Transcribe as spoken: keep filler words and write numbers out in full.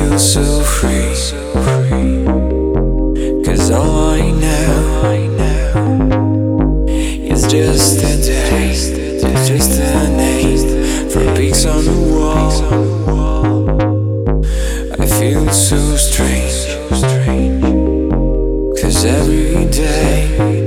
feel so free, 'cause all I know is just a day, it's just a name for pics on the wall. I feel so strange, 'cause every day